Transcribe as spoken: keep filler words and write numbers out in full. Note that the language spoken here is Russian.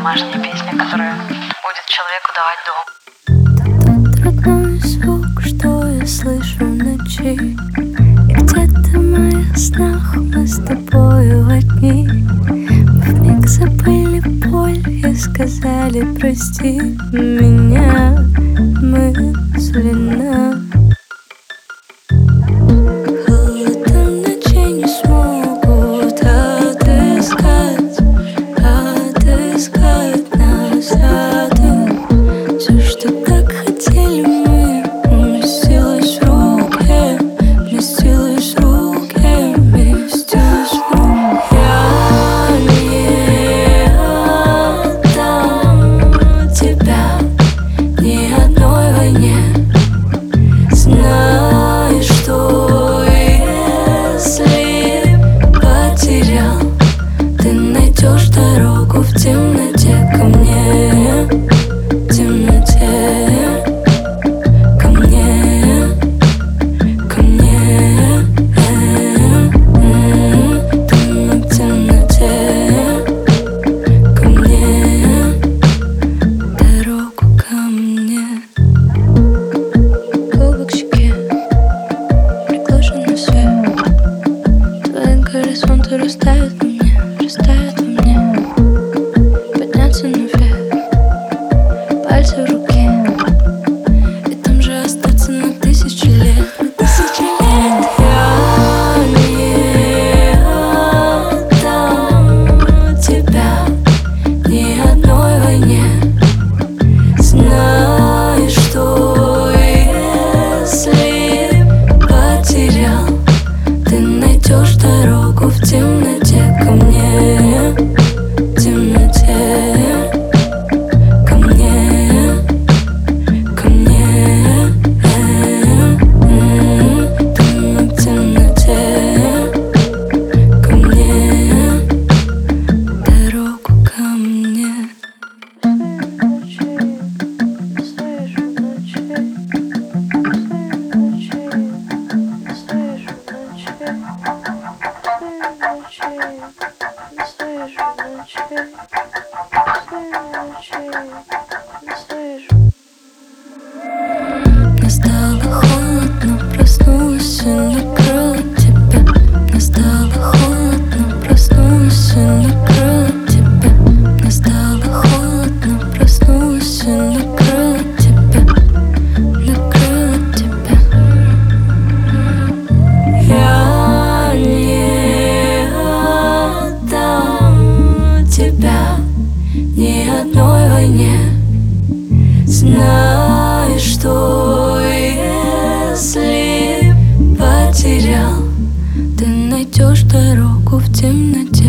домашняя песня, которая будет человеку давать дом. Тот родной звук, что я слышу в ночи, и где-то в моих снах мы с тобою одни. Мы вмиг забыли боль и сказали прости меня мысленно. Дорогу в темноте ко мне, в темноте, ко мне, ко мне, там в темноте, ко мне, дорогу ко мне. Губы к щеке, приглушенный свет, твои горизонты растают во мне, растают во мне. Подняться наверх, пальцы в руке, и там же остаться на тысячи лет, на тысячи лет. Я не отдам тебя ни одной войне. Знай, что если потерял, ты найдешь дорогу в темноте ко мне, в темноте, ко мне, ко мне, там в темноте, ко мне, дорогу ко мне. Мне стало холодно, проснулась и накрыла тебя. Мне стало холодно, проснулась и накрыла тебя. Мне стало холодно, проснулась и накрыла тебя, накрыла тебя. Я не отдам тебя ни одной войне. Знай, что если потерял, ты найдешь дорогу в темноте.